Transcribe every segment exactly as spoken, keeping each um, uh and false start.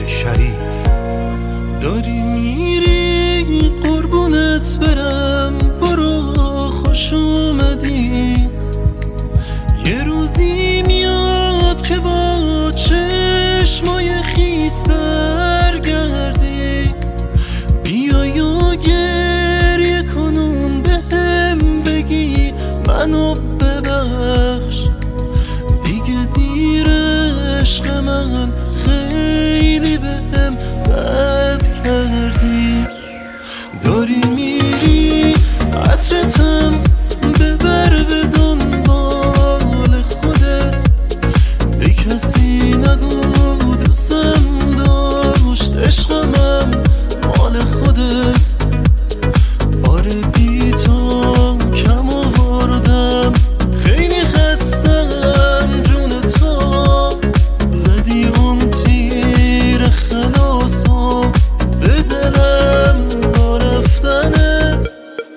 شریف. داری میری قربونت برم، برو خوش اومدی. یه روزی میاد که با چشمای خیس برگردی، بیا یا گریه کنون بهم بگی منو ببخش، دیگه دیر عشق من خیلی بهم بد کردی. داری میری عطرتم ببر به دنبال خودت، به کسی نگو دوستم داشت عشقمم مال خودت. آره بی تو کم آوردم، خیلی خستم جون تو، زدی اون تیر خلاصو به دلم با رفتنت.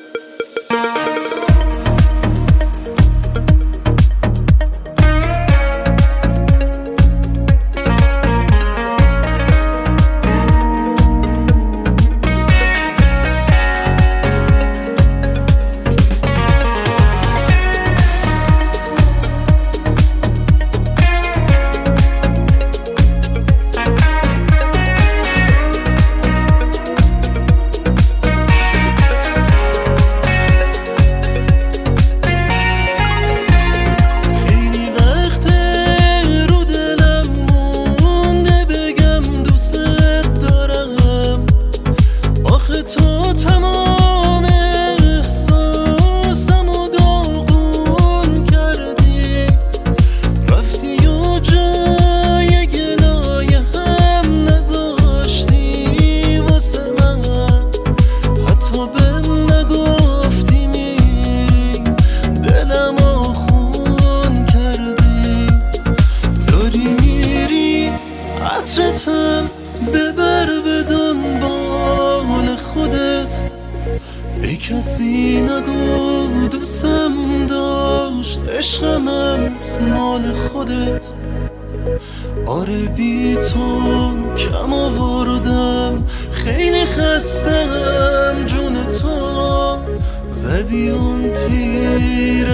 عطرتم ببر به دنبال خودت، به کسی نگو دوستم داشت عشقمم مال خودت. آره بی تو کم آوردم، خیلی خستم جون تو، زدی اون تیر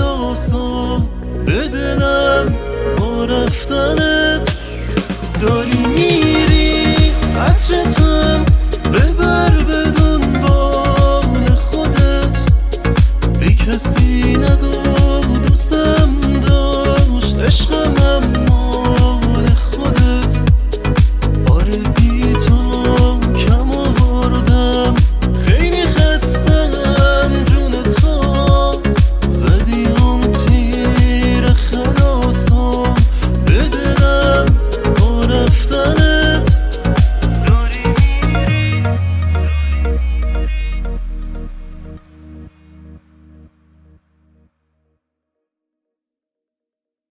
خلاصو به دلم با رفتنت. داری